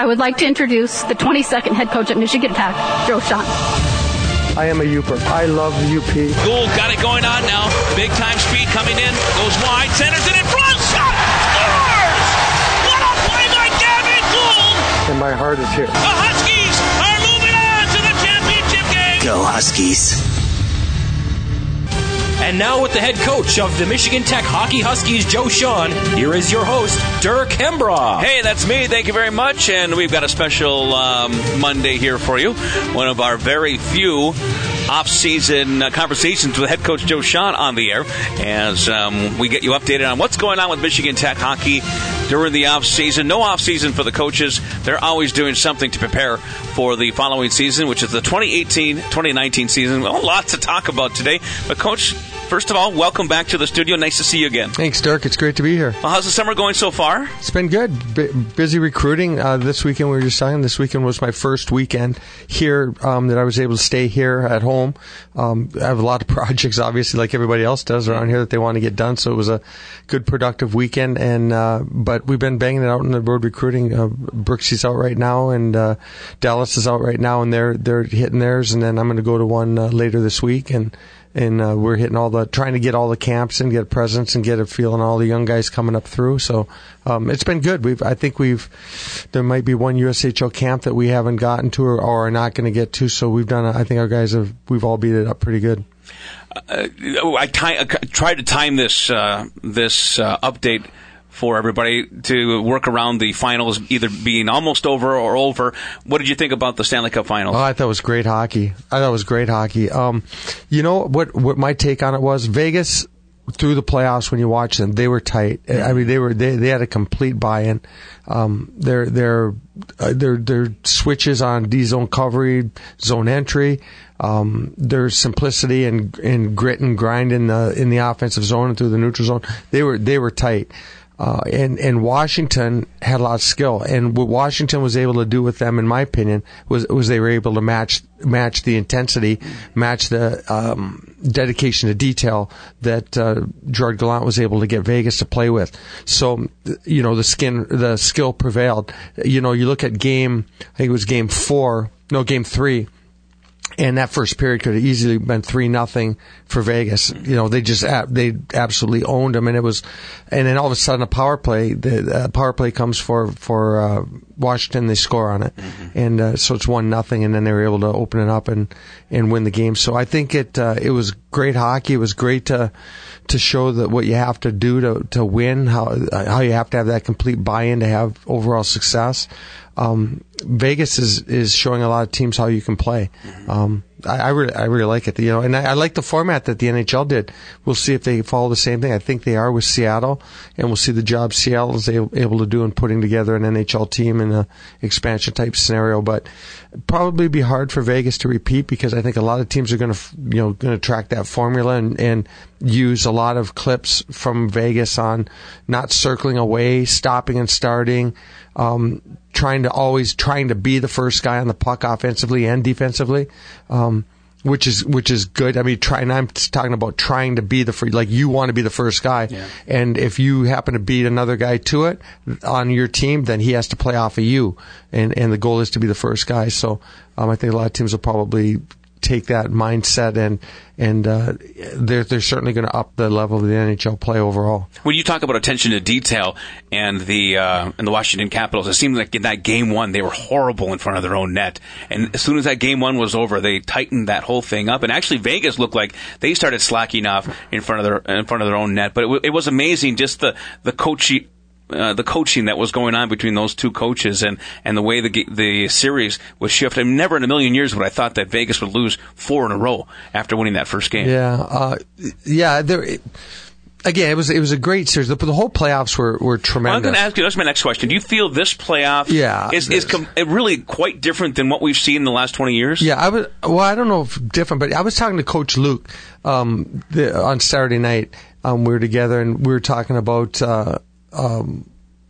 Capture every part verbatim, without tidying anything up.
I would like to introduce the twenty-second head coach at Michigan Tech, Joe Shawhan. I am a Uper. I love U P. Gould got it going on now. Big time speed coming in. Goes wide. Centers it in front. Shot. Scores! What a play by Gavin Gould! And my heart is here. The Huskies are moving on to the championship game. Go Huskies. And now with the head coach of the Michigan Tech Hockey Huskies, Joe Shawhan, here is your host, Dirk Hembrough. Hey, that's me. Thank you very much. And we've got a special um, Monday here for you. One of our very few off-season uh, conversations with head coach Joe Shawhan on the air as um, we get you updated on what's going on with Michigan Tech hockey during the off-season. No off-season for the coaches. They're always doing something to prepare for the following season, which is the twenty eighteen twenty nineteen season. Well, lots to talk about today. But, Coach, first of all, welcome back to the studio. Nice to see you again. Thanks, Dirk. It's great to be here. Well, how's the summer going so far? It's been good. B- busy recruiting. Uh, this weekend we were just talking. This weekend was my first weekend here um, that I was able to stay here at home. Um, I have a lot of projects, obviously, like everybody else does around here that they want to get done. So it was a good, productive weekend. And uh, but we've been banging it out in the road recruiting. Uh, Brooksy's out right now, and uh, Dallas is out right now, and they're they're hitting theirs. And then I'm going to go to one uh, later this week, and. And uh, we're hitting all the, trying to get all the camps and get presence and get a feel on all the young guys coming up through. So um, it's been good. We've, I think we've, there might be one U S H L camp that we haven't gotten to or, or are not going to get to. So we've done, I think our guys have, we've all beat it up pretty good. Uh, I, t- I tried to time this uh, this uh, update for everybody to work around the finals either being almost over or over. What did you think about the Stanley Cup Finals? Oh, I thought it was great hockey. I thought it was great hockey. Um, you know what? What my take on it was, Vegas through the playoffs when you watch them, they were tight. Mm-hmm. I mean, they were they they had a complete buy-in. Um, their their uh, their their switches on D zone coverage, zone entry. Um, their simplicity and and grit and grind in the in the offensive zone and through the neutral zone. They were they were tight. Uh, and, and Washington had a lot of skill. And what Washington was able to do with them, in my opinion, was, was they were able to match, match the intensity, match the, um, dedication to detail that, uh, Gerard Gallant was able to get Vegas to play with. So, you know, the skin, the skill prevailed. You know, you look at game, I think it was game four, no, game three. And that first period could have easily been three nothing for Vegas. You know, they just they absolutely owned them, and it was. And then all of a sudden, a power play, the uh, power play comes for for uh, Washington. They score on it, mm-hmm. and uh, so it's one nothing. And then they were able to open it up and, and win the game. So I think it uh, it was great hockey. It was great to to show that what you have to do to to win, how how you have to have that complete buy-in to have overall success. Um, Vegas is, is showing a lot of teams how you can play. Um, I, I really, I really like it, you know, and I, I like the format that the N H L did. We'll see if they follow the same thing. I think they are with Seattle, and we'll see the job Seattle is able, able to do in putting together an N H L team in a expansion type scenario. But probably be hard for Vegas to repeat because I think a lot of teams are going to, you know, going to track that formula and, and use a lot of clips from Vegas on not circling away, stopping and starting, um, trying to always trying to be the first guy on the puck offensively and defensively, um, which is which is good. I mean, try, and I'm talking about trying to be the first, like you want to be the first guy, yeah. And if you happen to beat another guy to it on your team, then he has to play off of you, and and the goal is to be the first guy. So um, I think a lot of teams will probably take that mindset and and uh, they're they're certainly going to up the level of the N H L play overall. When you talk about attention to detail and the uh, and the Washington Capitals, it seemed like in that game one they were horrible in front of their own net, and as soon as that game one was over, they tightened that whole thing up. And actually, Vegas looked like they started slacking off in front of their in front of their own net. But it, w- it was amazing just the the coaching. Uh, the coaching that was going on between those two coaches and, and the way the the series was shifted. I mean, never in a million years would I thought that Vegas would lose four in a row after winning that first game. Yeah, uh, yeah. There, it, again, it was it was a great series. The, the whole playoffs were, were tremendous. Well, I'm going to ask you. That's my next question. Do you feel this playoff yeah, is is com- really quite different than what we've seen in the last twenty years? Yeah, I was. Well, I don't know if different, but I was talking to Coach Luke um, the, on Saturday night. Um, we were together and we were talking about. Uh, Um,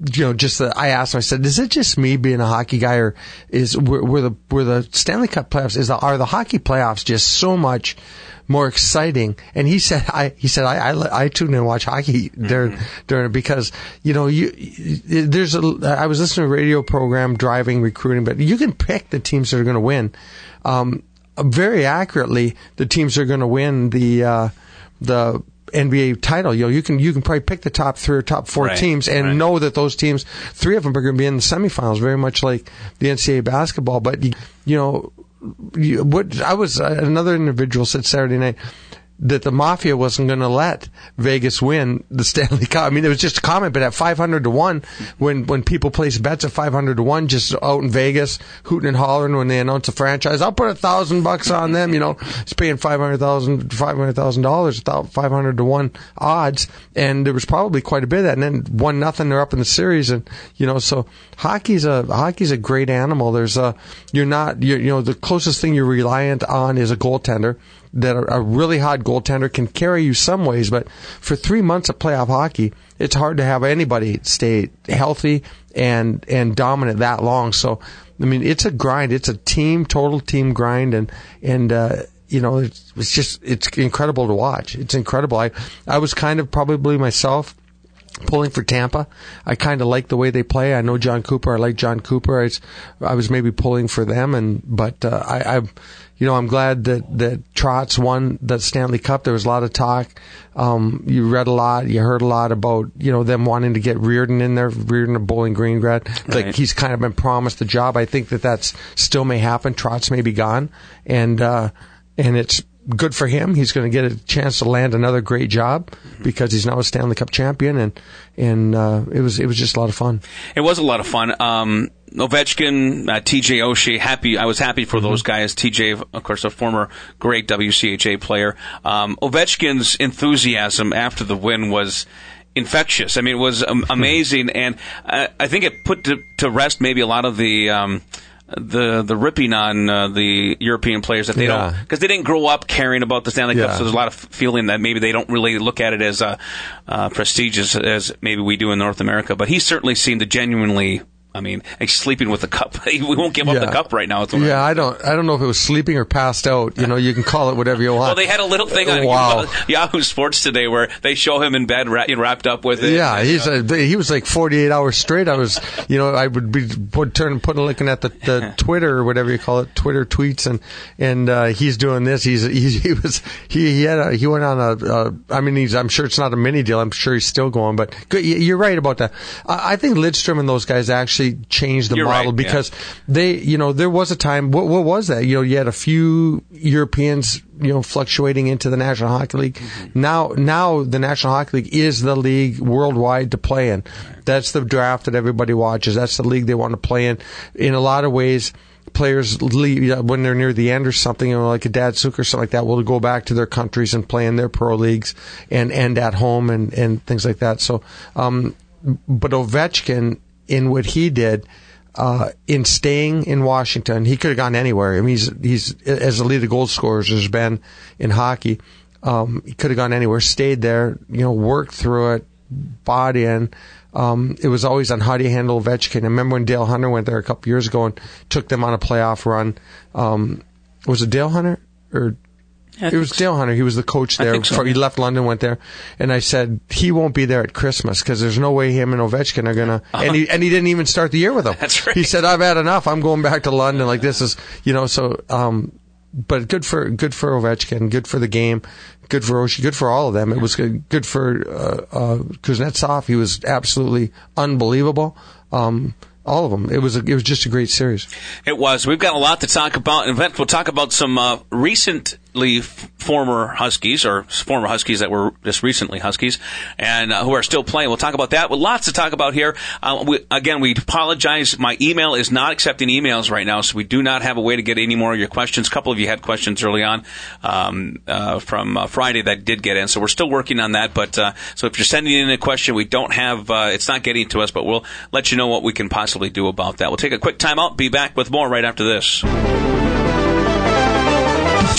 you know, just the, I asked him, I said, is it just me being a hockey guy, or is, were, were the, were the Stanley Cup playoffs, is the, are the hockey playoffs just so much more exciting? And he said, I, he said, I, I, I tune in and watch hockey during, mm-hmm. during it because, you know, you, there's a, I was listening to a radio program, driving, recruiting, but you can pick the teams that are going to win. Um, very accurately, the teams that are going to win the, uh, the, N B A title. You know, you can you can probably pick the top three or top four right, teams and right. know that those teams, three of them are going to be in the semifinals, very much like the N C double A basketball. But you, you know, you, what I was uh, another individual said Saturday night that the Mafia wasn't going to let Vegas win the Stanley Cup. I mean, it was just a comment, but at five hundred to one, when, when people place bets at five hundred to one, just out in Vegas, hooting and hollering when they announce a franchise, I'll put a thousand bucks on them, you know, it's paying five hundred thousand, five hundred thousand dollars without five hundred to one odds. And there was probably quite a bit of that. And then one nothing, they're up in the series. And, you know, so hockey's a, hockey's a great animal. There's a, you're not, you're, you know, the closest thing you're reliant on is a goaltender. That a really hot goaltender can carry you some ways, but for three months of playoff hockey, it's hard to have anybody stay healthy and and dominant that long. So, I mean, it's a grind. It's a team, total team grind, and and uh, you know, it's, it's just it's incredible to watch. It's incredible. I I was kind of probably myself pulling for Tampa. I kind of like the way they play. I know John Cooper. I like John Cooper. I, I was maybe pulling for them, and but uh, I. I You know, I'm glad that, that Trotz won the Stanley Cup. There was a lot of talk. Um, you read a lot, you heard a lot about, you know, them wanting to get Reardon in there, Reardon of Bowling Green grad. Right. Like, he's kind of been promised the job. I think that that's still may happen. Trotz may be gone. And, uh, and it's good for him. He's going to get a chance to land another great job because he's now a Stanley Cup champion. And, and, uh, it was, it was just a lot of fun. It was a lot of fun. Um, Ovechkin, uh, T J Oshie, happy. I was happy for mm-hmm. those guys. T J, of course, a former great W C H A player. Um, Ovechkin's enthusiasm after the win was infectious. I mean, it was um, amazing, and I, I think it put to, to rest maybe a lot of the um, the the ripping on uh, the European players that they yeah. don't, because they didn't grow up caring about the Stanley Cup. Yeah. So there's a lot of feeling that maybe they don't really look at it as uh, uh, prestigious as maybe we do in North America. But he certainly seemed to genuinely. I mean, he's sleeping with the cup. We won't give up yeah. the cup right now. Yeah, I don't. I don't know if it was sleeping or passed out. You know, you can call it whatever you want. Well, they had a little thing on wow. Yahoo Sports today where they show him in bed wrapped up with it. Yeah, he's a, he was like forty-eight hours straight. I was, you know, I would be put, turn putting looking at the, the Twitter or whatever you call it, Twitter tweets, and and uh, he's doing this. He's, he's he was he he had a, he went on a. a I mean, he's. I'm sure it's not a mini deal. I'm sure he's still going. But good, you're right about that. I, I think Lidstrom and those guys actually changed the. You're model right, because yeah. they, you know, there was a time. What, what was that? You know, you had a few Europeans, you know, fluctuating into the National Hockey League. Mm-hmm. Now, now the National Hockey League is the league worldwide to play in. Right. That's the draft that everybody watches. That's the league they want to play in. In a lot of ways, players leave, when they're near the end or something, you know, like a Datsuk or something like that, will go back to their countries and play in their pro leagues and end at home and and things like that. So, um, but Ovechkin, in what he did. Uh, in staying in Washington, he could have gone anywhere. I mean, he's, he's, as the lead of goal scorers has been in hockey, um, he could have gone anywhere, stayed there, you know, worked through it, bought in. Um, it was always on how do you handle Ovechkin. I remember when Dale Hunter went there a couple years ago and took them on a playoff run. Um, was it Dale Hunter or? It was Dale Hunter. He was the coach there. So, before yeah. He left London, went there, and I said he won't be there at Christmas because there's no way him and Ovechkin are gonna. Uh-huh. And he and he didn't even start the year with them. That's right. He said, "I've had enough. I'm going back to London. Like this is, you know." So, um, but good for good for Ovechkin. Good for the game. Good for Oshie. Good for all of them. It was good, good for uh, uh, Kuznetsov. He was absolutely unbelievable. Um, All of them. It was a, it was just a great series. It was. We've got a lot to talk about. In fact, we'll talk about some uh, recently f- former Huskies, or former Huskies that were just recently Huskies, and uh, who are still playing. We'll talk about that. With lots to talk about here. Uh, we, again, we apologize. My email is not accepting emails right now, so we do not have a way to get any more of your questions. A couple of you had questions early on um, uh, from uh, Friday that did get in, so we're still working on that. But uh, so if you're sending in a question, we don't have. Uh, it's not getting to us, but we'll let you know what we can possibly do about that. We'll take a quick time out. Be back with more right after this.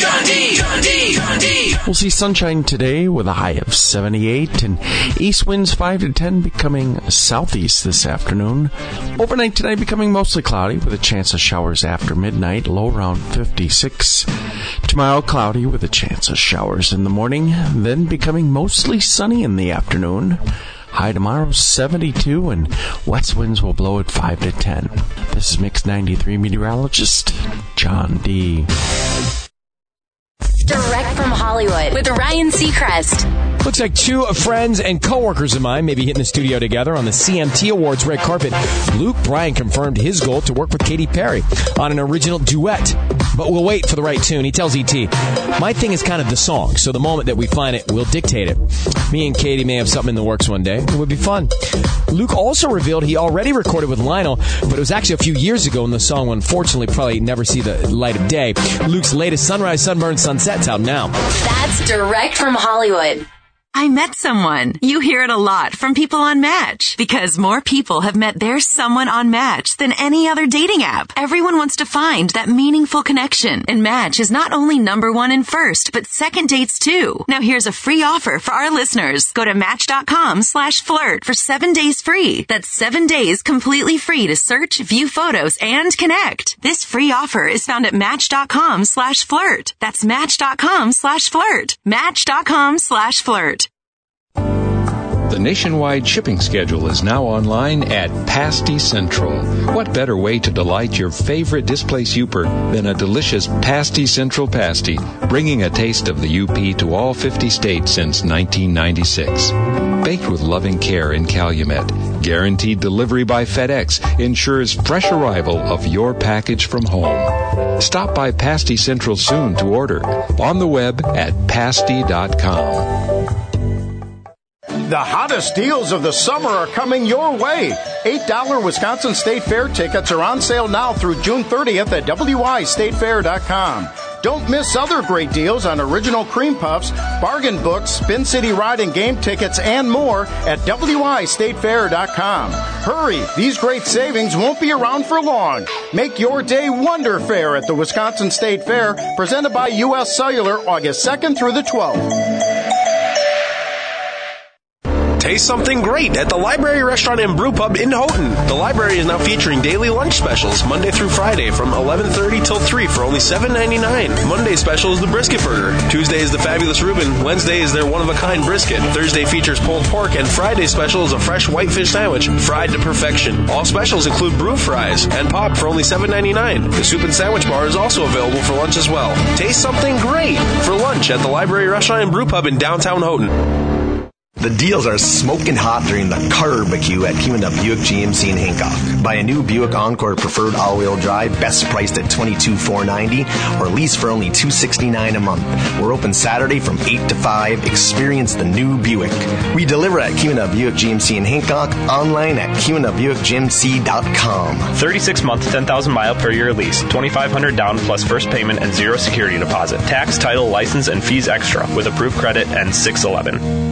John D. John D. John D. We'll see sunshine today with a high of seventy-eight and east winds five to ten becoming southeast this afternoon. Overnight tonight becoming mostly cloudy with a chance of showers after midnight, low around fifty-six. Tomorrow cloudy with a chance of showers in the morning, then becoming mostly sunny in the afternoon. High tomorrow seventy-two and west winds will blow at five to ten. This is Mix ninety-three meteorologist John D. Direct from Hollywood with Ryan Seacrest. Looks like two friends and coworkers of mine may be hitting the studio together on the C M T Awards red carpet. Luke Bryan confirmed his goal to work with Katy Perry on an original duet. But we'll wait for the right tune. He tells E T, my thing is kind of the song, so the moment that we find it, we'll dictate it. Me and Katy may have something in the works one day. It would be fun. Luke also revealed he already recorded with Lionel, but it was actually a few years ago, and the song will unfortunately probably never see the light of day. Luke's latest Sunrise, Sunburn, Sunset's out now. That's direct from Hollywood. I met someone. You hear it a lot from people on Match because more people have met their someone on Match than any other dating app. Everyone wants to find that meaningful connection, and Match is not only number one and first, but second dates too. Now here's a free offer for our listeners. Go to match.com slash flirt for seven days free. That's seven days completely free to search, view photos, and connect. This free offer is found at match.com slash flirt. That's match.com slash flirt. Match.com slash flirt. The nationwide shipping schedule is now online at Pasty Central. What better way to delight your favorite displaced Youper than a delicious Pasty Central pasty, bringing a taste of the U P to all fifty states since nineteen ninety-six. Baked with loving care in Calumet, guaranteed delivery by FedEx ensures fresh arrival of your package from home. Stop by Pasty Central soon to order on the web at pasty dot com. The hottest deals of the summer are coming your way. eight dollars Wisconsin State Fair tickets are on sale now through June thirtieth at W I state fair dot com. Don't miss other great deals on original cream puffs, bargain books, Spin City Ride and game tickets, and more at W I state fair dot com. Hurry, these great savings won't be around for long. Make your day Wonder Fair at the Wisconsin State Fair, presented by U S Cellular, August second through the twelfth. Taste something great at the Library Restaurant and Brew Pub in Houghton. The library is now featuring daily lunch specials Monday through Friday from eleven thirty till three for only seven ninety-nine. Monday special is the brisket burger. Tuesday is the fabulous Reuben. Wednesday is their one-of-a-kind brisket. Thursday features pulled pork, and Friday special is a fresh whitefish sandwich fried to perfection. All specials include brew fries and pop for only seven ninety-nine. The soup and sandwich bar is also available for lunch as well. Taste something great for lunch at the Library Restaurant and Brew Pub in downtown Houghton. The deals are smoking hot during the Car-B-Q at Kiwanup Buick G M C in Hancock. Buy a new Buick Encore Preferred all-wheel drive, best priced at twenty-two thousand four hundred ninety dollars, or lease for only two hundred sixty-nine dollars a month. We're open Saturday from eight to five. Experience the new Buick. We deliver at Kiwanup Buick G M C in Hancock, online at kiwanup buick g m c dot com. thirty-six month, ten thousand mile per year lease. twenty-five hundred dollars down plus first payment and zero security deposit. Tax, title, license, and fees extra with approved credit and six eleven.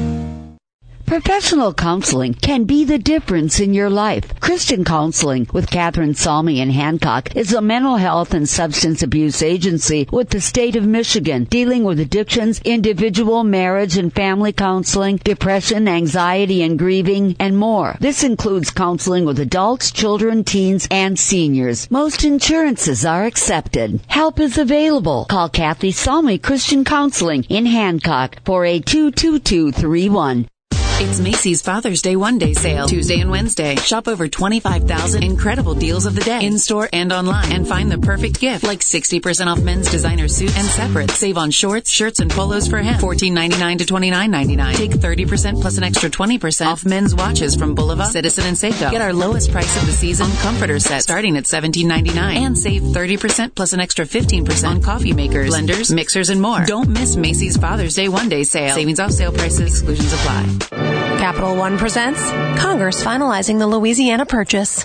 Professional counseling can be the difference in your life. Christian Counseling with Catherine Salmi in Hancock is a mental health and substance abuse agency with the state of Michigan, dealing with addictions, individual, marriage, and family counseling, depression, anxiety, and grieving, and more. This includes counseling with adults, children, teens, and seniors. Most insurances are accepted. Help is available. Call Kathy Salmi Christian Counseling in Hancock, four eight two, two two three one. It's Macy's Father's Day one-day sale, Tuesday and Wednesday. Shop over twenty-five thousand incredible deals of the day, in-store and online, and find the perfect gift, like sixty percent off men's designer suits and separates. Save on shorts, shirts, and polos for him, fourteen ninety-nine to twenty-nine ninety-nine. Take thirty percent plus an extra twenty percent off men's watches from Bulova, Citizen, and Seiko. Get our lowest price of the season on comforter set, starting at seventeen ninety-nine. And save thirty percent plus an extra fifteen percent on coffee makers, blenders, mixers, and more. Don't miss Macy's Father's Day one-day sale. Savings off sale prices. Exclusions apply. Capital One presents Congress finalizing the Louisiana Purchase.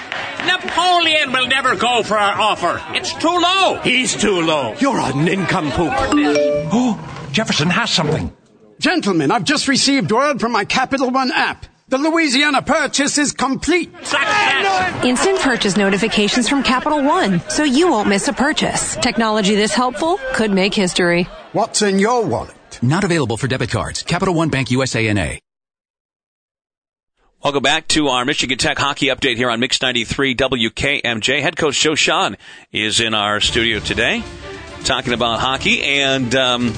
Napoleon will never go for our offer. It's too low. He's too low. You're a nincompoop. Oh, Jefferson has something. Gentlemen, I've just received word from my Capital One app. The Louisiana purchase is complete. Instant purchase notifications from Capital One, so you won't miss a purchase. Technology this helpful could make history. What's in your wallet? Not available for debit cards. Capital One Bank U S A N A. Welcome back to our Michigan Tech hockey update here on Mix ninety-three W K M J. Head coach Joe Shawhan is in our studio today talking about hockey. And, um,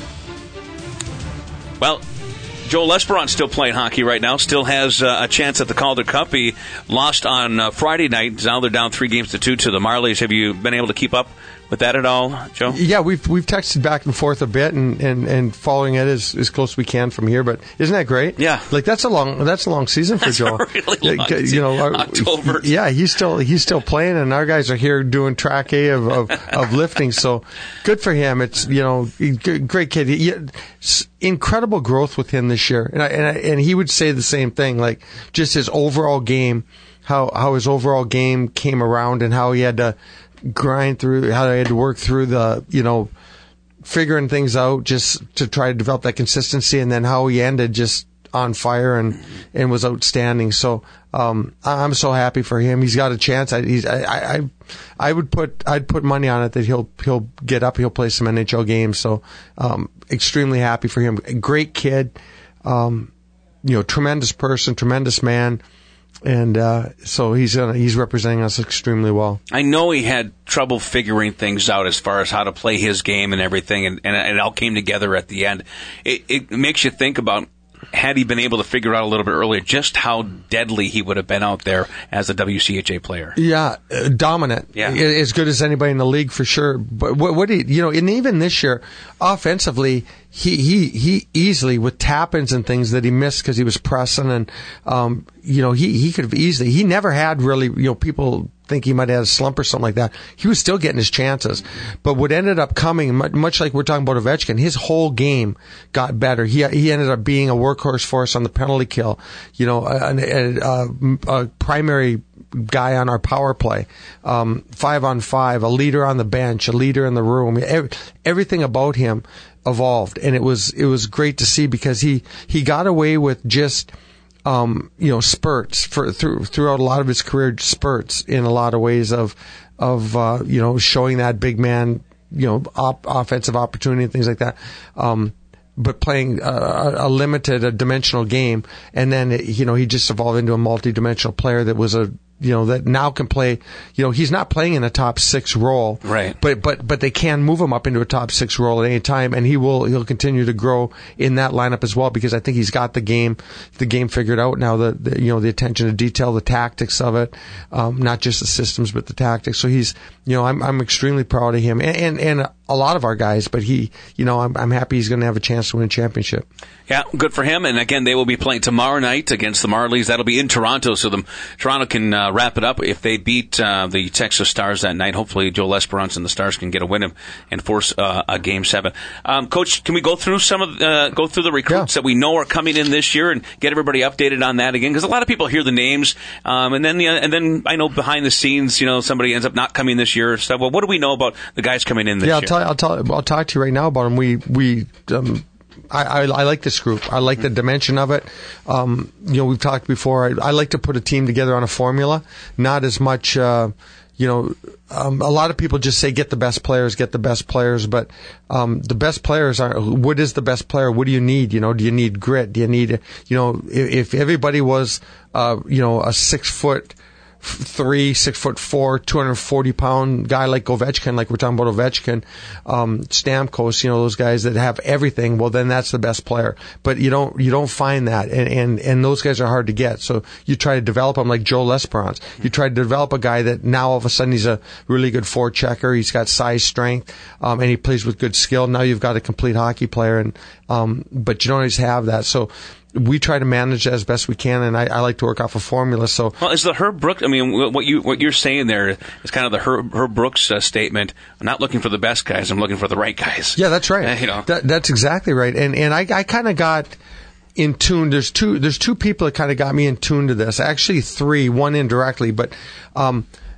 well, Joel L'Esperance still playing hockey right now, still has uh, a chance at the Calder Cup. He lost on uh, Friday night. Now they're down three games to two to the Marlies. Have you been able to keep up with that at all, Joe? Yeah, we've we've texted back and forth a bit and, and, and following it as, as close as we can from here. But isn't that great? Yeah, like that's a long that's a long season for that's Joe. A really long you season. know, our, October. Yeah, he's still he's still playing, and our guys are here doing track A of, of, of lifting. So good for him. It's you know great kid. He, incredible growth with him this year, and I, and I, and he would say the same thing. Like just his overall game, how how his overall game came around, and how he had to grind through, how they had to work through the, you know, figuring things out just to try to develop that consistency, and then how he ended just on fire and, and was outstanding. So, um, I'm so happy for him. He's got a chance. I, he's, I, I, I would put, I'd put money on it that he'll, he'll get up, he'll play some N H L games. So, um, extremely happy for him. A great kid, um, you know, tremendous person, tremendous man. And uh, so he's uh, he's representing us extremely well. I know he had trouble figuring things out as far as how to play his game and everything, and, and it all came together at the end. It, it makes you think about, had he been able to figure out a little bit earlier just how deadly he would have been out there as a W C H A player. Yeah, uh, dominant. Yeah. As good as anybody in the league for sure. But what, what he, you know, and even this year, offensively, he, he, he easily, with tap-ins and things that he missed because he was pressing, and, um, you know, he, he could have easily, he never had really, you know, people think he might have had a slump or something like that. He was still getting his chances. But what ended up coming, much like we're talking about Ovechkin, his whole game got better. He he ended up being a workhorse for us on the penalty kill, you know, a, a, a, a primary guy on our power play, um, five on five, a leader on the bench, a leader in the room. Every, everything about him evolved, and it was it was great to see because he, he got away with just Um, you know, spurts for through throughout a lot of his career, spurts in a lot of ways of of uh, you know, showing that big man, you know, op- offensive opportunity and things like that. Um, but playing a, a limited, a dimensional game, and then you know he just evolved into a multi-dimensional player that was a you know that now can play. You know, he's not playing in a top six role, right? But but but they can move him up into a top six role at any time, and he will he'll continue to grow in that lineup as well because I think he's got the game the game figured out now. The, the you know the attention to detail, the tactics of it, um, not just the systems but the tactics. So he's you know I'm I'm extremely proud of him and and, and a lot of our guys. But he you know I'm I'm happy he's going to have a chance to win a championship. Yeah, good for him. And again, they will be playing tomorrow night against the Marlies. That'll be in Toronto, so the Toronto can uh, wrap it up if they beat uh, the Texas Stars that night. Hopefully, Joel L'Esperance and the Stars can get a win and force uh, a game seven. Um, Coach, can we go through some of uh, go through the recruits yeah. that we know are coming in this year and get everybody updated on that again? Because a lot of people hear the names, um, and then uh, and then I know behind the scenes, you know, somebody ends up not coming this year. So, well, what do we know about the guys coming in this yeah, I'll year? Tell, I'll tell. I'll talk to you right now about them. We we. Um, I, I, I like this group. I like the dimension of it. Um, you know, we've talked before. I, I like to put a team together on a formula, not as much, uh, you know, um, a lot of people just say get the best players, get the best players, but um, the best players are, what is the best player? What do you need? You know, do you need grit? Do you need, you know, if, if everybody was, uh, you know, a six foot, three, six foot four, two hundred forty pound guy like Ovechkin, like we're talking about Ovechkin, um, Stamkos, you know, those guys that have everything, well then that's the best player. But you don't, you don't find that, and, and, and those guys are hard to get. So you try to develop them like Joel L'Esperance. You try to develop a guy that now all of a sudden he's a really good forechecker, he's got size, strength, um, and he plays with good skill. Now you've got a complete hockey player, and, um, but you don't always have that. So, we try to manage that as best we can, and I, I like to work off a formula. So, well, is the Herb Brooks? I mean, what you what you're saying there is kind of the Herb, Herb Brooks uh, statement. I'm not looking for the best guys. I'm looking for the right guys. Yeah, that's right. Uh, you know, that, that's exactly right. And and I, I kind of got in tune. There's two. There's two people that kind of got me in tune to this. Actually, three. One indirectly, but um,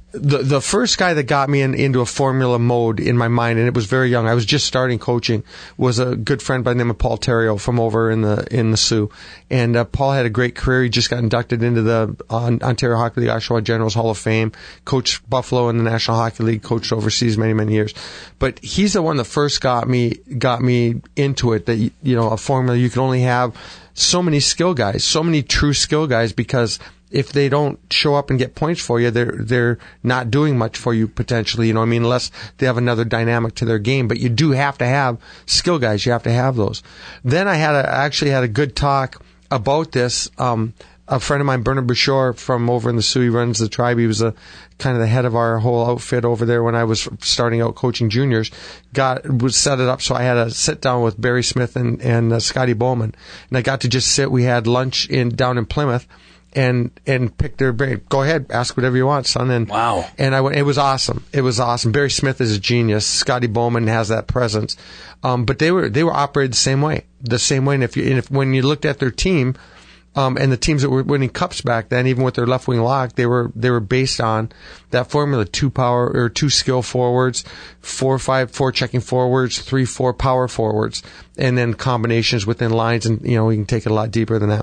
the the first guy that got me in, into a formula mode in my mind, and it was very young. I was just starting coaching. Was a good friend by the name of Paul Terrio from over in the in the Sioux, and uh, Paul had a great career. He just got inducted into the uh, Ontario Hockey League Oshawa Generals Hall of Fame. Coached Buffalo in the National Hockey League. Coached overseas many many years, but he's the one that first got me got me into it. That you know, a formula you can only have so many skill guys, so many true skill guys, because if they don't show up and get points for you, they're they're not doing much for you potentially. You know what I mean? Unless they have another dynamic to their game. But you do have to have skill guys. You have to have those. Then I had a, actually had a good talk about this. Um, a friend of mine, Bernard Bouchard from over in the Sioux, he runs the tribe. He was a kind of the head of our whole outfit over there when I was starting out coaching juniors. Got was set it up so I had a sit down with Barry Smith and and uh, Scotty Bowman, and I got to just sit. We had lunch in down in Plymouth. And and pick their brain. Go ahead, ask whatever you want, son. And wow. And I went. It was awesome. It was awesome. Barry Smith is a genius. Scotty Bowman has that presence. Um, but they were they were operated the same way, the same way. And if you and if when you looked at their team, um, and the teams that were winning cups back then, even with their left wing lock, they were they were based on that formula: two power or two skill forwards, four five four checking forwards, three four power forwards, and then combinations within lines. And you know we can take it a lot deeper than that.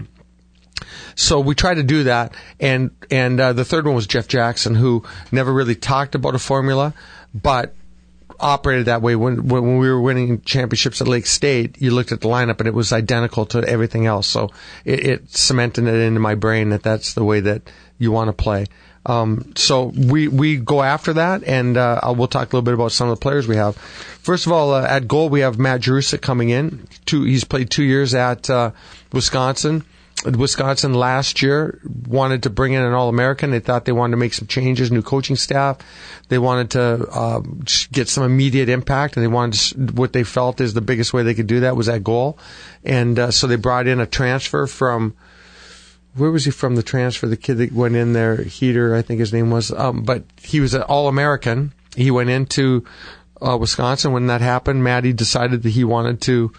So we tried to do that, and and uh, the third one was Jeff Jackson, who never really talked about a formula, but operated that way. When when we were winning championships at Lake State, you looked at the lineup, and it was identical to everything else. So it, it cemented it into my brain that that's the way that you want to play. Um, so we we go after that, and uh, we'll talk a little bit about some of the players we have. First of all, uh, at goal, we have Matt Jerusik coming in. Two, he's played two years at uh, Wisconsin. Wisconsin last year wanted to bring in an All-American. They thought they wanted to make some changes, new coaching staff. They wanted to uh, get some immediate impact, and they wanted to, what they felt is the biggest way they could do that was at goal. And uh, so they brought in a transfer from, where was he from, the transfer? The kid that went in there, Heater, I think his name was. Um, but he was an All-American. He went into uh, Wisconsin. When that happened, Matty decided that he wanted to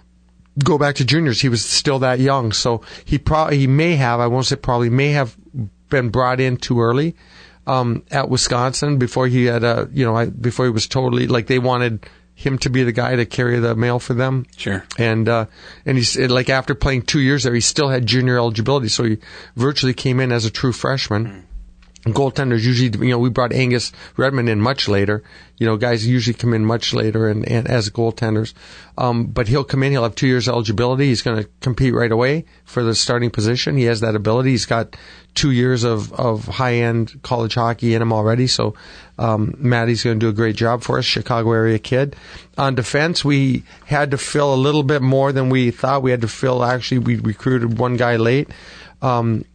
go back to juniors. He was still that young, so he probably he may have I won't say probably may have been brought in too early um, at Wisconsin before he had a you know before he was totally like they wanted him to be the guy to carry the mail for them. Sure. And uh, and he's like after playing two years there, he still had junior eligibility, so he virtually came in as a true freshman. Mm. Goaltenders usually, you know, we brought Angus Redmond in much later. You know, guys usually come in much later and, and as goaltenders. Um, but he'll come in, he'll have two years eligibility. He's going to compete right away for the starting position. He has that ability. He's got two years of, of high-end college hockey in him already. So, um, Matty's going to do a great job for us, Chicago area kid. On defense, we had to fill a little bit more than we thought. We had to fill, actually, we recruited one guy late. Um,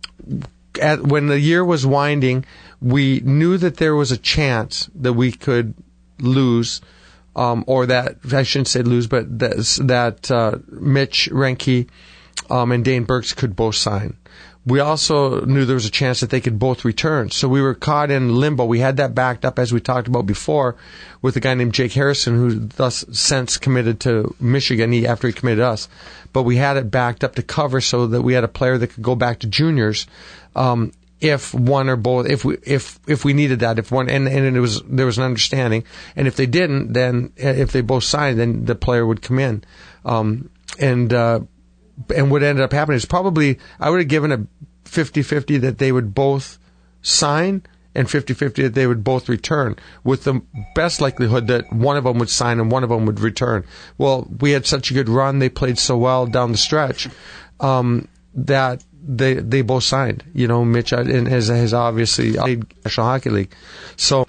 At, when the year was winding, we knew that there was a chance that we could lose, um, or that, I shouldn't say lose, but that, that uh, Mitch Renke um, and Dane Burks could both sign. We also knew there was a chance that they could both return. So we were caught in limbo. We had that backed up, as we talked about before, with a guy named Jake Harrison, who thus since committed to Michigan he, after he committed us. But we had it backed up to cover so that we had a player that could go back to juniors um, if one or both, if we if if we needed that, if one, and, and it was there was an understanding. And if they didn't, then if they both signed, then the player would come in. Um, and uh, and what ended up happening is probably I would have given a fifty-fifty that they would both sign and fifty-fifty that they would both return, with the best likelihood that one of them would sign and one of them would return. Well, we had such a good run, they played so well down the stretch, um, that they they both signed. You know, Mitch and has, has obviously played National Hockey League. So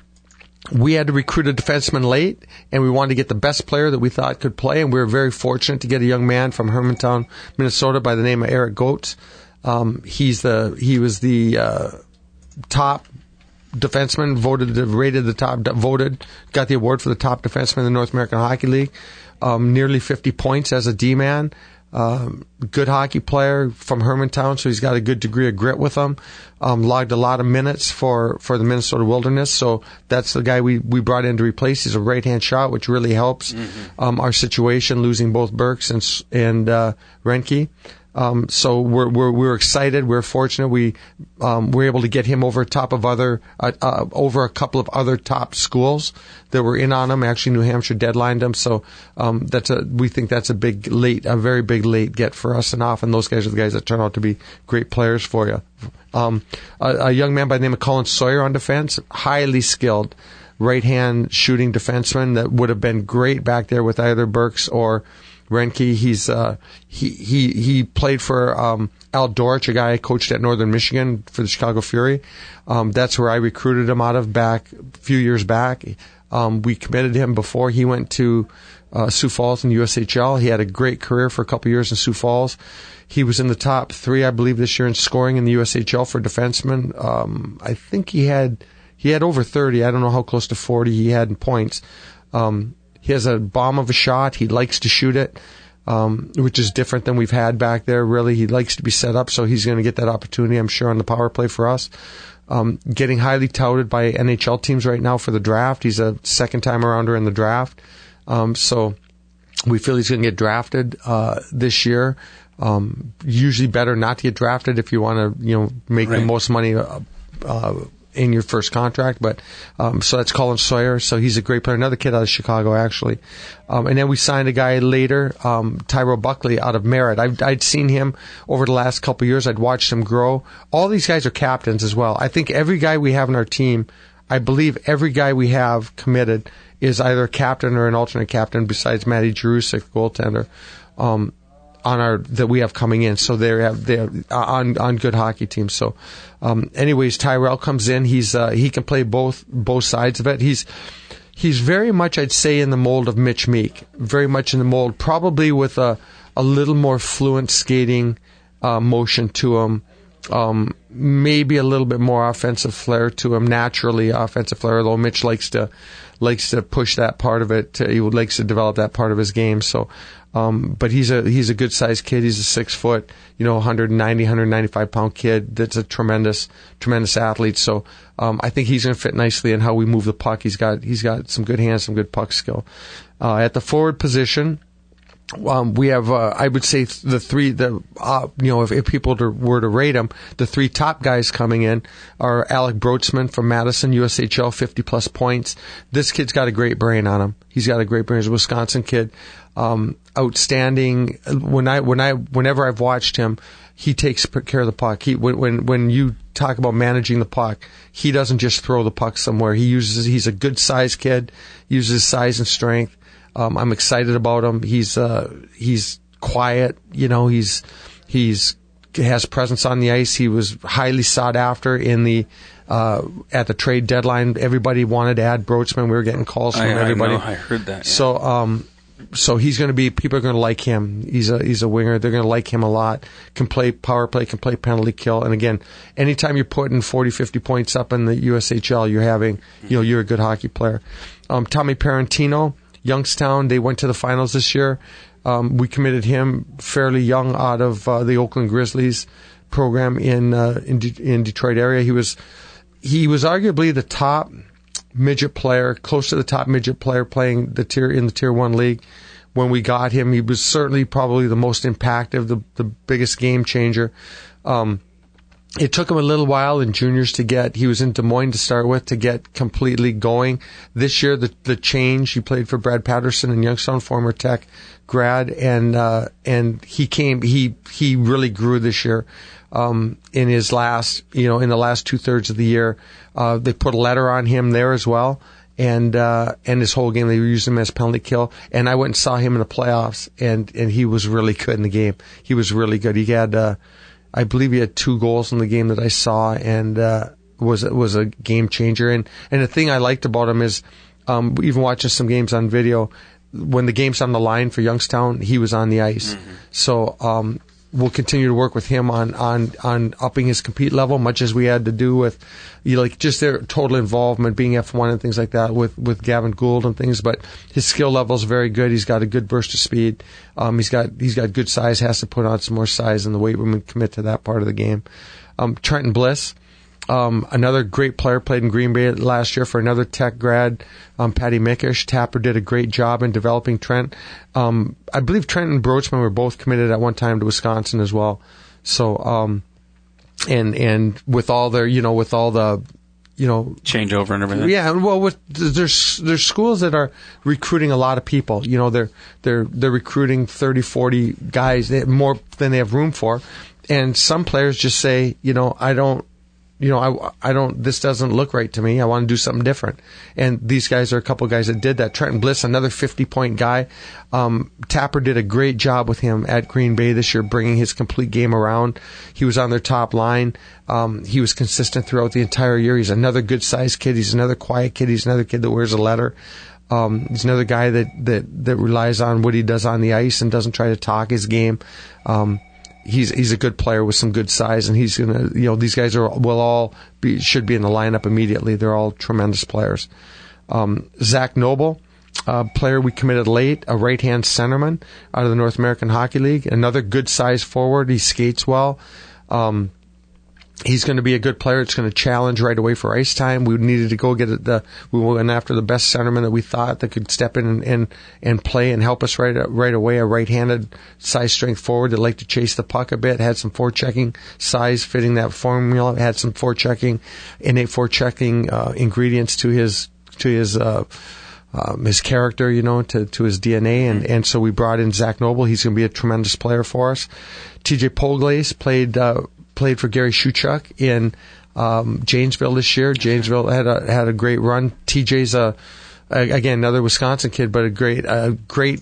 we had to recruit a defenseman late, and we wanted to get the best player that we thought could play, and we were very fortunate to get a young man from Hermantown, Minnesota by the name of Eric Goetz. Um, he's the he was the uh, top defenseman, voted rated the top, voted got the award for the top defenseman in the North American Hockey League. Um, nearly fifty points as a D-man. Um, good hockey player from Hermantown, so he's got a good degree of grit with him. Um, logged a lot of minutes for, for the Minnesota Wilderness, so that's the guy we, we brought in to replace. He's a right-hand shot, which really helps mm-hmm. um, our situation, losing both Burks and and uh, Renke. Um, so we're, we're, we're excited. We're fortunate. We, um, we're able to get him over top of other, uh, uh, over a couple of other top schools that were in on him. Actually, New Hampshire deadlined him. So, um, that's a, we think that's a big late, a very big late get for us and off. And those guys are the guys that turn out to be great players for you. Um, a, a young man by the name of Colin Sawyer on defense, highly skilled right-hand shooting defenseman that would have been great back there with either Burks or Renke. He's uh, he he he played for um, Al Dorch, a guy I coached at Northern Michigan for the Chicago Fury. Um, that's where I recruited him out of back a few years back. Um, we committed him before he went to uh, Sioux Falls in the U S H L. He had a great career for a couple years in Sioux Falls. He was in the top three, I believe, this year in scoring in the U S H L for defensemen. Um, I think he had he had over thirty. I don't know how close to forty he had in points. Um, He has a bomb of a shot. He likes to shoot it, um, which is different than we've had back there, really. He likes to be set up, so he's going to get that opportunity, I'm sure, on the power play for us. Um, getting highly touted by N H L teams right now for the draft. He's a second-time arounder in the draft. Um, so we feel he's going to get drafted uh, this year. Um, usually better not to get drafted if you want to, you know, make right. the most money uh, uh in your first contract, but um, so that's Colin Sawyer. So he's a great player. Another kid out of Chicago, actually. Um, and then we signed a guy later, um, Tyrell Buckley out of Merritt. I've, I'd seen him over the last couple of years. I'd watched him grow. All these guys are captains as well. I think every guy we have in our team, I believe every guy we have committed is either a captain or an alternate captain besides Matty Jerusik, goaltender. Um, on our that we have coming in, so they have they are on on good hockey teams. So, um, anyways, Tyrell comes in. He's uh, he can play both both sides of it. He's he's very much, I'd say, in the mold of Mitch Meek. Very much in the mold, probably with a a little more fluent skating uh, motion to him. Um, maybe a little bit more offensive flair to him, naturally offensive flair. Although Mitch likes to likes to push that part of it. He likes to develop that part of his game. So. Um, but he's a he's a good sized kid. He's a six foot, you know, one ninety, one ninety-five pound kid. That's a tremendous tremendous athlete. So um, I think he's going to fit nicely in how we move the puck. He's got he's got some good hands, some good puck skill. Uh, at the forward position, um, we have uh, I would say the three the uh, you know if, if people to, were to rate them, the three top guys coming in are Alec Broadsman from Madison, U S H L, fifty plus points. This kid's got a great brain on him. He's got a great brain. He's a Wisconsin kid. Um, outstanding. When I, when I, whenever I've watched him, he takes care of the puck. He, when, when, when you talk about managing the puck, he doesn't just throw the puck somewhere. He uses, he's a good sized kid, uses size and strength. Um, I'm excited about him. He's, uh, he's quiet, you know, he's, he's, has presence on the ice. He was highly sought after in the, uh, at the trade deadline. Everybody wanted to add Broadsman. We were getting calls from I, everybody. I know, I heard that. Yeah. So, um, So he's going to be, people are going to like him. He's a, he's a winger. They're going to like him a lot. Can play power play, can play penalty kill. And again, anytime you're putting forty, fifty points up in the U S H L, you're having, you know, you're a good hockey player. Um, Tommy Parentino, Youngstown, they went to the finals this year. Um, we committed him fairly young out of, uh, the Oakland Grizzlies program in, uh, in, De- in Detroit area. He was, he was arguably the top midget player, close to the top midget player playing the tier in the tier one league. When we got him, he was certainly probably the most impactful, the the biggest game changer. Um, it took him a little while in juniors to get. He was in Des Moines to start with to get completely going. This year, the the change. He played for Brad Patterson in Youngstown, former Tech grad, and uh, and he came. He he really grew this year. Um, in his last, you know, in the last two thirds of the year, uh, they put a letter on him there as well. And, uh, and his whole game, they used him as penalty kill. And I went and saw him in the playoffs, and, and he was really good in the game. He was really good. He had, uh, I believe he had two goals in the game that I saw, and, uh, was, was a game changer. And, and the thing I liked about him is, um, even watching some games on video, when the game's on the line for Youngstown, he was on the ice. Mm-hmm. So, um, we'll continue to work with him on, on, on upping his compete level, much as we had to do with, you know, like just their total involvement, being F one and things like that with, with Gavin Gould and things. But his skill level is very good. He's got a good burst of speed. Um, he's got, he's got good size, has to put on some more size in the weight room and commit to that part of the game. Um, Trenton Bliss, Um, another great player played in Green Bay last year for another Tech grad, um, Patty Mickish. Tapper did a great job in developing Trent. Um, I believe Trent and Broachman were both committed at one time to Wisconsin as well. So, um, and and with all their, you know, with all the, you know, changeover and everything. Yeah, well, with there's there's schools that are recruiting a lot of people. You know, they're they're they're recruiting thirty, forty guys, more than they have room for, and some players just say, you know, I don't. You know, I, I don't, this doesn't look right to me. I want to do something different. And these guys are a couple of guys that did that. Trenton Bliss, another fifty-point guy. Um, Tapper did a great job with him at Green Bay this year, bringing his complete game around. He was on their top line. Um, he was consistent throughout the entire year. He's another good-sized kid. He's another quiet kid. He's another kid that wears a letter. Um, he's another guy that, that, that relies on what he does on the ice and doesn't try to talk his game. Um, He's he's a good player with some good size, and he's gonna, you know, these guys are will all be should be in the lineup immediately. They're all tremendous players. Um, Zach Noble, a player we committed late, a right-hand centerman out of the North American Hockey League, another good size forward. He skates well. Um, He's going to be a good player. It's going to challenge right away for ice time. We needed to go get the, we went after the best centerman that we thought that could step in and, and, and play and help us right, right away. A right-handed size strength forward that liked to chase the puck a bit, had some forechecking size fitting that formula, had some forechecking, innate forechecking, uh, ingredients to his, to his, uh, Um, his character, you know, to, to his D N A, and, and so we brought in Zach Noble. He's going to be a tremendous player for us. T J Poglace played, uh, played for Gary Shuchuk in um, Janesville this year. Janesville had a had a great run. T J's a, a again another Wisconsin kid, but a great a great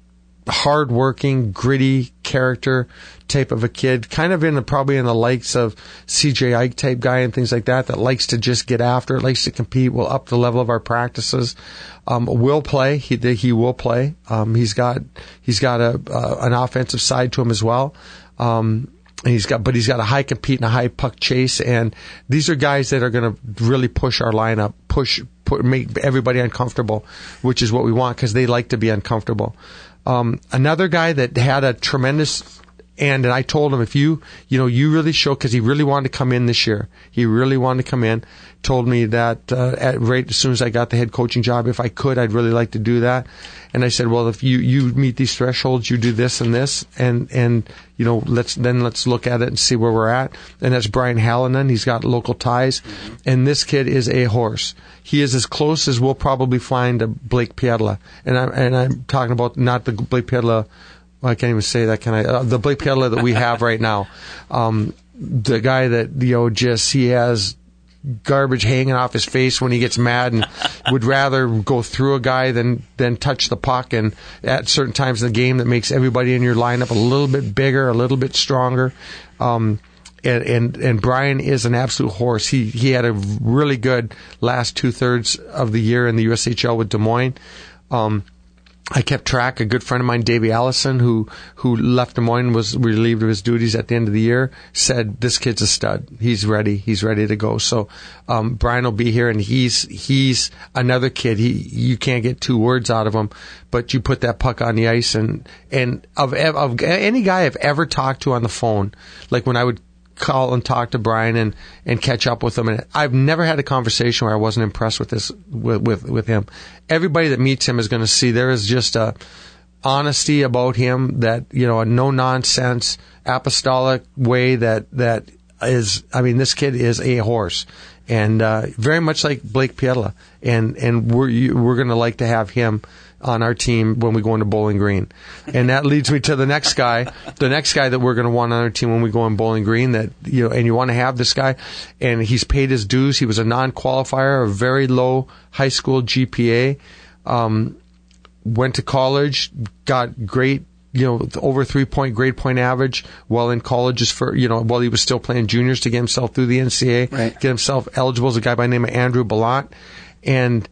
hard-working, gritty character type of a kid, kind of in the probably in the likes of C J Ike type guy and things like that. That likes to just get after it, likes to compete. Will up the level of our practices. Um, will play. He he will play. Um, he's got he's got a uh, an offensive side to him as well. Um, And he's got, but he's got a high compete and a high puck chase, and these are guys that are going to really push our lineup, push, put, make everybody uncomfortable, which is what we want because they like to be uncomfortable. Um, another guy that had a tremendous, and, and I told him if you, you know, you really show, because he really wanted to come in this year. He really wanted to come in. Told me that uh, at right as soon as I got the head coaching job, if I could, I'd really like to do that. And I said, well, if you, you meet these thresholds, you do this and this, and and you know, let's then let's look at it and see where we're at. And that's Brian Hallinan. He's got local ties, and this kid is a horse. He is as close as we'll probably find to Blake Pietla. And I'm and I'm talking about not the Blake Pietla. Well, I can't even say that, can I? Uh, the Blake Pietla that we have right now, um, the guy that you know just he has garbage hanging off his face when he gets mad and would rather go through a guy than than touch the puck, and at certain times in the game that makes everybody in your lineup a little bit bigger, a little bit stronger. Um, and, and and Brian is an absolute horse. He he had a really good last two thirds of the year in the U S H L with Des Moines. Um, I kept track. A good friend of mine, Davey Allison, who who left Des Moines, was relieved of his duties at the end of the year, said, this kid's a stud. He's ready. He's ready to go. So um, Brian will be here, and he's he's another kid. He You can't get two words out of him, but you put that puck on the ice. And, and of, of any guy I've ever talked to on the phone, like when I would call and talk to Brian and, and catch up with him. And I've never had a conversation where I wasn't impressed with this, with, with, with him. Everybody that meets him is going to see there is just a honesty about him that, you know, a no nonsense apostolic way that, that is, I mean, this kid is a horse, and, uh, very much like Blake Pietla. And, and we're, we're going to like to have him on our team when we go into Bowling Green. And that leads me to the next guy, the next guy that we're going to want on our team when we go in Bowling Green, that, you know, and you want to have this guy, and he's paid his dues. He was a non-qualifier, a very low high school G P A, um, went to college, got great, you know, over three point grade point average while in colleges for, you know, while he was still playing juniors to get himself through the N C A A, right. Get himself eligible as a guy by the name of Andrew Ballant. And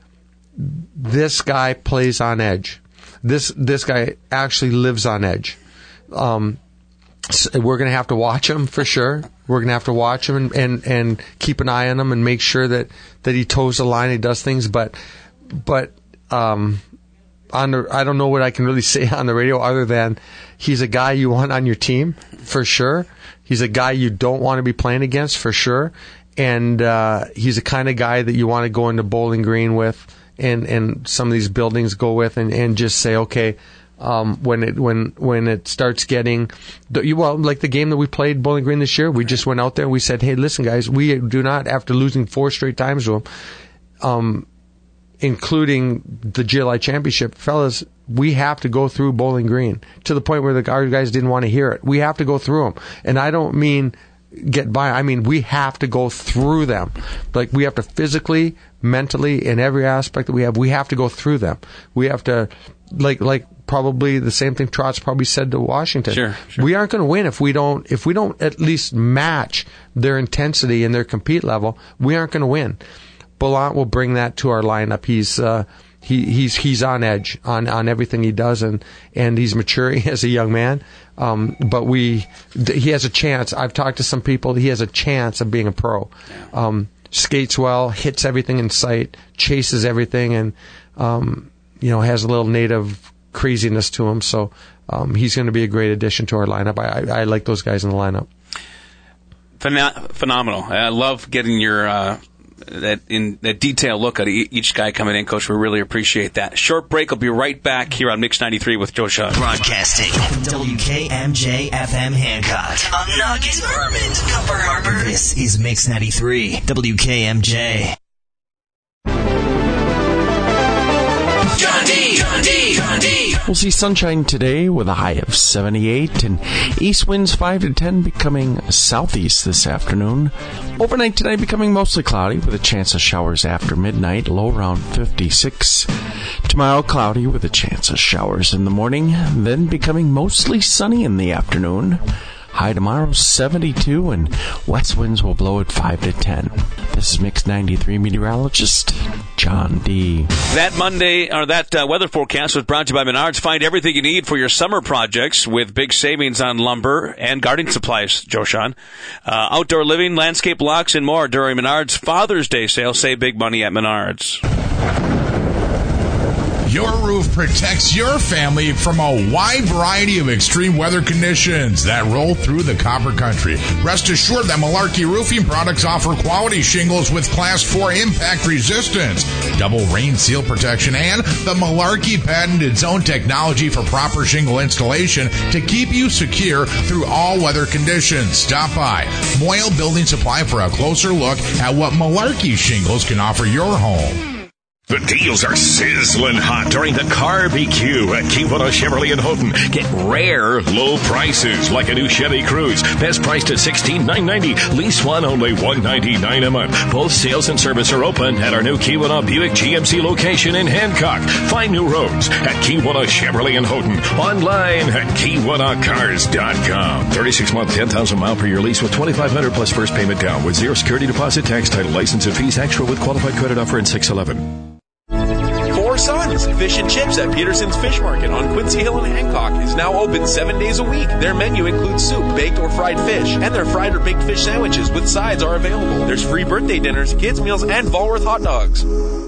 this guy plays on edge. This this guy actually lives on edge. Um, so we're going to have to watch him for sure. We're going to have to watch him and, and, and keep an eye on him and make sure that, that he toes the line, he does things. But but um, on the I don't know what I can really say on the radio other than he's a guy you want on your team for sure. He's a guy you don't want to be playing against for sure. and uh, he's the kind of guy that you want to go into Bowling Green with, and, and some of these buildings go with, and, and just say, okay, um, when it when when it starts getting, well, like the game that we played Bowling Green this year, we just went out there and we said, hey, listen, guys, we do not, after losing four straight times to them, um, including the G L I championship, fellas, we have to go through Bowling Green to the point where the our guys didn't want to hear it. We have to go through them, and I don't mean get by. I mean, we have to go through them. Like, we have to physically, mentally, in every aspect that we have, we have to go through them. We have to, like, like probably the same thing Trotz probably said to Washington. Sure, sure. We aren't going to win if we don't, if we don't at least match their intensity and their compete level. We aren't going to win. Ballant will bring that to our lineup. He's, uh, He he's he's on edge on, on everything he does, and, and he's maturing as a young man. Um, but we he has a chance. I've talked to some people. He has a chance of being a pro. Um, skates well, hits everything in sight, chases everything, and um, you know, has a little native craziness to him. So um, he's going to be a great addition to our lineup. I, I, I like those guys in the lineup. Phen- phenomenal. I love getting your. Uh That in that detailed look at each guy coming in, Coach. We really appreciate that. Short break. I'll be right back here on Mix ninety-three with Joe Shaw. Broadcasting W K M J F M Hancock. Nugget, Hermit, Copper Harbor. This is Mix ninety-three W K M J. John D. John D. John D. We'll see sunshine today with a high of seventy-eight, and east winds five to ten becoming southeast this afternoon. Overnight tonight becoming mostly cloudy with a chance of showers after midnight, low around fifty-six. Tomorrow cloudy with a chance of showers in the morning, then becoming mostly sunny in the afternoon. High tomorrow, seventy-two, and west winds will blow at five to ten. This is Mix ninety-three meteorologist John D. That Monday, or that uh, weather forecast was brought to you by Menards. Find everything you need for your summer projects with big savings on lumber and gardening supplies, Joshan. Uh, outdoor living, landscape locks, and more during Menards Father's Day sale. Save big money at Menards. Your roof protects your family from a wide variety of extreme weather conditions that roll through the Copper Country. Rest assured that Malarkey Roofing products offer quality shingles with Class four impact resistance, double rain seal protection, and the Malarkey patented zone technology for proper shingle installation to keep you secure through all weather conditions. Stop by Moyle Building Supply for a closer look at what Malarkey shingles can offer your home. The deals are sizzling hot during the Car-B-Q at Keweenaw Chevrolet in Houghton. Get rare low prices like a new Chevy Cruze. Best priced at sixteen thousand nine hundred ninety dollars. Lease one only one hundred ninety-nine dollars a month. Both sales and service are open at our new Keweenaw Buick G M C location in Hancock. Find new roads at Keweenaw Chevrolet in Houghton. Online at Keweenaw Cars dot com. thirty-six month, ten thousand mile per year lease with twenty-five hundred dollars plus first payment down with zero security deposit, tax, title, license, and fees extra with qualified credit offer in six eleven. Four Sons Fish and Chips at Peterson's Fish Market on Quincy Hill in Hancock is now open seven days a week. Their menu includes soup, baked or fried fish, and their fried or baked fish sandwiches with sides are available. There's free birthday dinners, kids' meals, and Volworth hot dogs.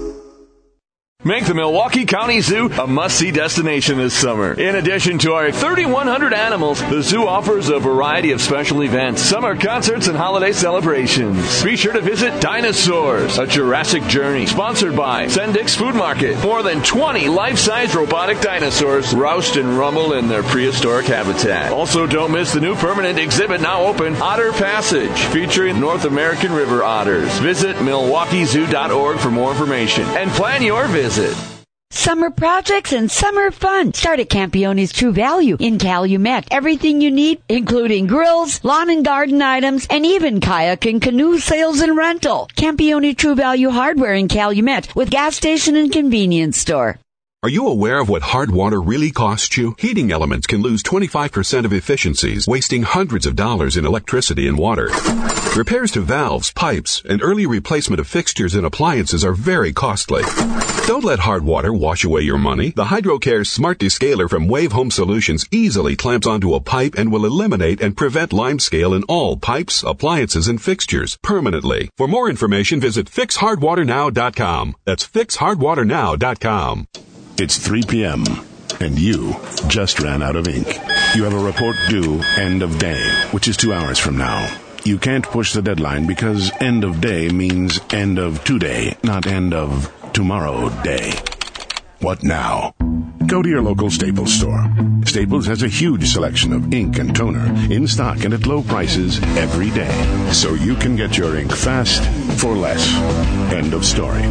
Make the Milwaukee County Zoo a must-see destination this summer. In addition to our thirty-one hundred animals, the zoo offers a variety of special events, summer concerts, and holiday celebrations. Be sure to visit Dinosaurs, a Jurassic Journey, sponsored by Sendix Food Market. More than twenty life-size robotic dinosaurs roust and rumble in their prehistoric habitat. Also, don't miss the new permanent exhibit now open, Otter Passage, featuring North American river otters. Visit milwaukee zoo dot org for more information and plan your visit. Summer projects and summer fun. Start at Campione's True Value in Calumet. Everything you need, including grills, lawn and garden items, and even kayak and canoe sales and rental. Campione True Value Hardware in Calumet with gas station and convenience store. Are you aware of what hard water really costs you? Heating elements can lose twenty-five percent of efficiencies, wasting hundreds of dollars in electricity and water. Repairs to valves, pipes, and early replacement of fixtures and appliances are very costly. Don't let hard water wash away your money. The HydroCare Smart Descaler from Wave Home Solutions easily clamps onto a pipe and will eliminate and prevent limescale in all pipes, appliances, and fixtures permanently. For more information, visit fix hard water now dot com. That's fix hard water now dot com. It's three p.m. and you just ran out of ink. You have a report due end of day, which is two hours from now. You can't push the deadline because end of day means end of today, not end of tomorrow day. What now? Go to your local Staples store. Staples has a huge selection of ink and toner in stock and at low prices every day. So you can get your ink fast for less. End of story.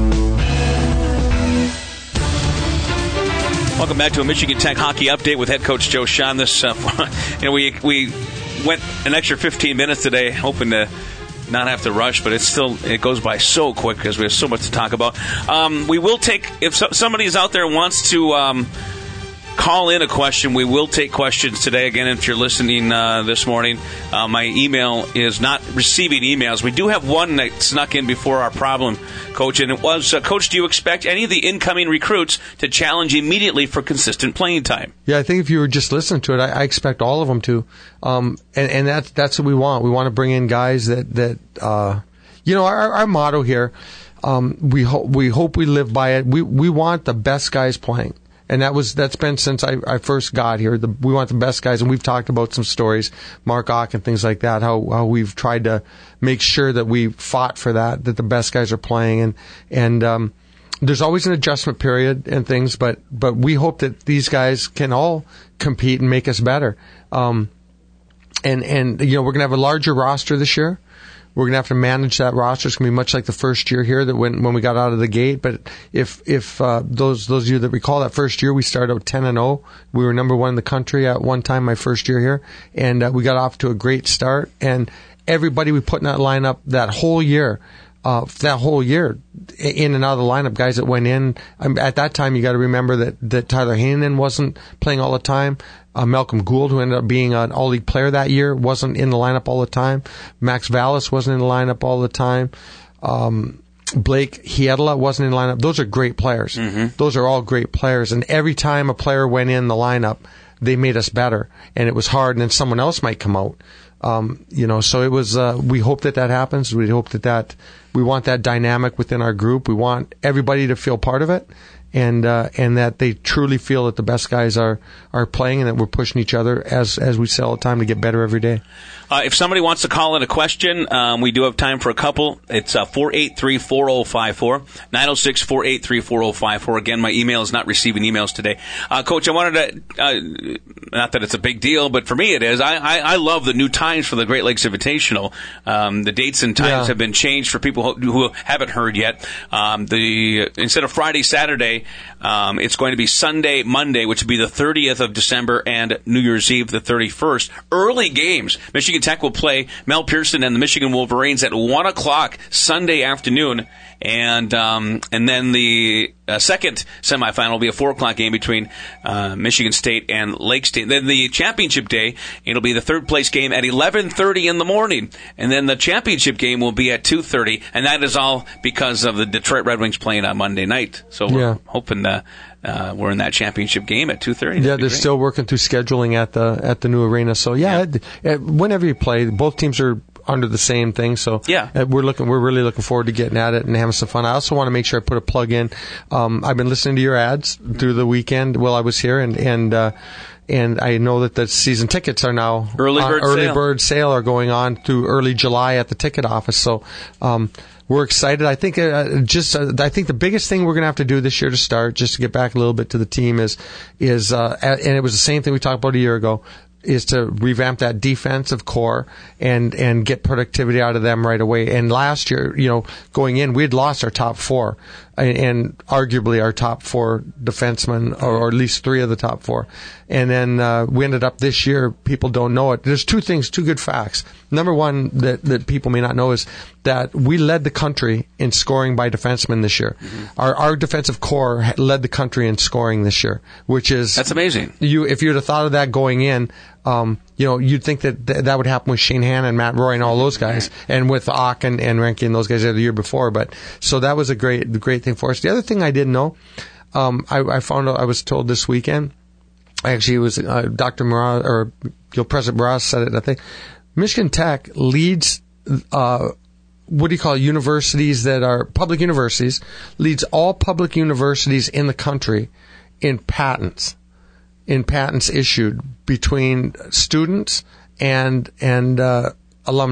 Welcome back to a Michigan Tech hockey update with head coach Joe Shawhan. This, uh, you know, we we went an extra fifteen minutes today, hoping to not have to rush, but it's still it goes by so quick because we have so much to talk about. Um, we will take if so, somebody is out there and wants to um, call in a question. We will take questions today. Again, if you're listening uh, this morning, uh, my email is not receiving emails. We do have one that snuck in before our problem, Coach, and it was, uh, Coach, do you expect any of the incoming recruits to challenge immediately for consistent playing time? Yeah, I think if you were just listening to it, I, I expect all of them to. Um, and, and that's, that's what we want. We want to bring in guys that, that uh, you know, our, our motto here, um, we, ho- we hope we live by it. We, we want the best guys playing. And that was, that's been since I, I first got here. The, we want the best guys, and we've talked about some stories, Mark Ock and things like that, how, how we've tried to make sure that we fought for that, that the best guys are playing. And, and, um, there's always an adjustment period and things, but, but we hope that these guys can all compete and make us better. Um, and, and, you know, we're going to have a larger roster this year. We're going to have to manage that roster. It's going to be much like the first year here that when, when we got out of the gate. But if, if, uh, those, those of you that recall that first year, we started out ten and oh. We were number one in the country at one time, my first year here. And, uh, we got off to a great start. And everybody we put in that lineup that whole year, uh, that whole year, in and out of the lineup, guys that went in. Um, at that time, you got to remember that, that Tyler Hanen wasn't playing all the time. Uh, Malcolm Gould, who ended up being an all-league player that year, wasn't in the lineup all the time. Max Vallis wasn't in the lineup all the time. Um, Blake Hietala wasn't in the lineup. Those are great players. Mm-hmm. Those are all great players. And every time a player went in the lineup, they made us better. And it was hard, and then someone else might come out. Um, you know, so it was, uh, we hope that that happens. We hope that that, we want that dynamic within our group. We want everybody to feel part of it. And, uh, and that they truly feel that the best guys are, are playing and that we're pushing each other as, as we say all the time to get better every day. Uh, if somebody wants to call in a question, um, we do have time for a couple. It's uh, four eight three, four oh five four, nine oh six, four eight three, four oh five four. Again, my email is not receiving emails today. Uh, Coach, I wanted to, uh, not that it's a big deal, but for me it is. I, I, I love the new times for the Great Lakes Invitational. Um, the dates and times yeah. have been changed for people who, who haven't heard yet. Um, the instead of Friday, Saturday, um, it's going to be Sunday, Monday, which would be the thirtieth of December, and New Year's Eve, the thirty-first. Early games. Michigan Tech will play Mel Pearson and the Michigan Wolverines at one o'clock Sunday afternoon. And um, and then the uh, second semifinal will be a four o'clock game between uh, Michigan State and Lake State. Then the championship day, it'll be the third place game at eleven thirty in the morning. And then the championship game will be at two thirty. And that is all because of the Detroit Red Wings playing on Monday night. So we're yeah. hoping uh, uh, we're in that championship game at two thirty. Yeah, they're great. still working through scheduling at the at the new arena. So yeah, yeah. whenever you play, both teams are under the same thing, so yeah. uh, we're looking. We're really looking forward to getting at it and having some fun. I also want to make sure I put a plug in. Um, I've been listening to your ads through the weekend while I was here, and and uh, and I know that the season tickets are now early bird uh, early sale. bird sale are going on through early July at the ticket office. So um, we're excited. I think uh, just uh, I think the biggest thing we're going to have to do this year to start, just to get back a little bit to the team, is is uh, and it was the same thing we talked about a year ago, is to revamp that defensive core and, and get productivity out of them right away. And last year, you know, going in, we'd lost our top four and, and arguably our top four defensemen, or, or at least three of the top four. And then, uh, we ended up this year, people don't know it. There's two things, two good facts. Number one that, that people may not know is that we led the country in scoring by defensemen this year. Mm-hmm. Our, our defensive core led the country in scoring this year, which is... That's amazing. You, if you'd have thought of that going in, um, you know, you'd think that th- that would happen with Shane Hanna and Matt Roy and all those guys, and with Ock and, and Renke and those guys the year before. But so that was a great, great thing for us. The other thing I didn't know, um, I, I found out, I was told this weekend. Actually, it was uh, Doctor Mraz, or you know, President Mraz said it. I think Michigan Tech leads. Uh, what do you call it? Universities that are public universities, leads all public universities in the country in patents. in patents issued between students and and uh, alumni.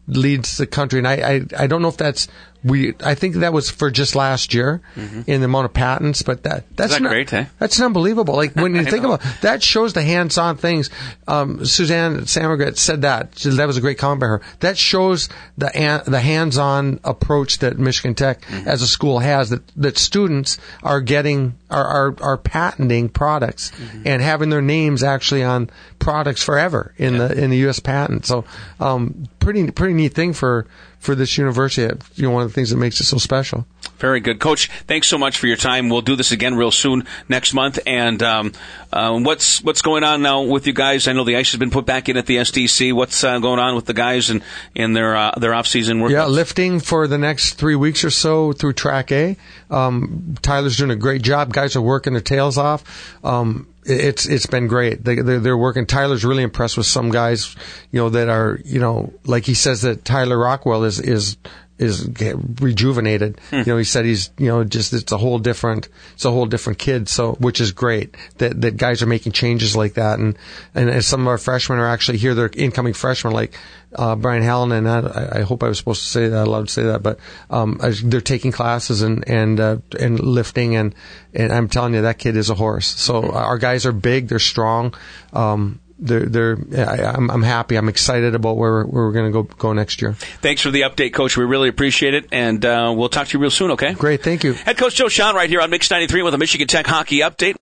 leads the country. And I, I, I don't know if that's we. I think that was for just last year mm-hmm. in the amount of patents, but that that's Isn't that not, great. Eh? That's unbelievable. Like when you think know. about that, shows the hands-on things. Um, Suzanne Sammergret said that that was a great comment by her. That shows the the hands-on approach that Michigan Tech mm-hmm. as a school has. That that students are getting are are, are patenting products mm-hmm. and having their names actually on products forever in yeah. the in the U S patent. So um, pretty pretty neat thing for. for this university. You know, one of the things that makes it so special. Very good. Coach, thanks so much for your time. We'll do this again real soon next month. And um, uh, what's what's going on now with you guys? I know the ice has been put back in at the S D C. What's uh, going on with the guys and in their uh, their off-season workouts? Yeah, lifting for the next three weeks or so through Track A. Um, Tyler's doing a great job. Guys are working their tails off. Um, It's it's been great. They they're, they're working. Tyler's really impressed with some guys, you know, that are, you know, like he says that Tyler Rockwell is is is rejuvenated. Hmm. You know, he said he's, you know, just it's a whole different it's a whole different kid. So which is great that that guys are making changes like that. And and, and some of our freshmen are actually here. They're incoming freshmen like uh, Brian Hallinan. I, I hope I was supposed to say that, allowed to say that, but um, they're taking classes and and uh, and lifting and and I'm telling you that kid is a horse. So mm-hmm. our guys are big. They're strong. Um, They're, they're, I, I'm, I'm happy. I'm excited about where, where we're going to go, go next year. Thanks for the update, Coach. We really appreciate it, and uh, we'll talk to you real soon, okay? Great, thank you. Head Coach Joe Shawhan right here on Mix ninety-three with a Michigan Tech hockey update.